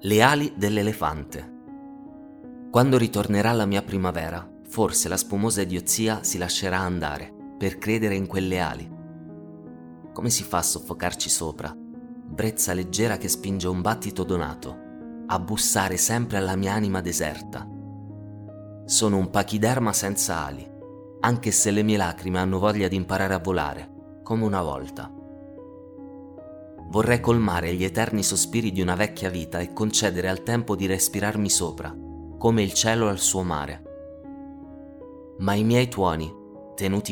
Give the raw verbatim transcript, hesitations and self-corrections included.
Le ali dell'elefante. Quando ritornerà la mia primavera, forse la spumosa idiozia si lascerà andare per credere in quelle ali. Come si fa a soffocarci sopra? Brezza leggera che spinge un battito donato, a bussare sempre alla mia anima deserta. Sono un pachiderma senza ali, anche se le mie lacrime hanno voglia di imparare a volare, come una volta. Vorrei colmare gli eterni sospiri di una vecchia vita e concedere al tempo di respirarmi sopra, come il cielo al suo mare. Ma i miei tuoni, tenuti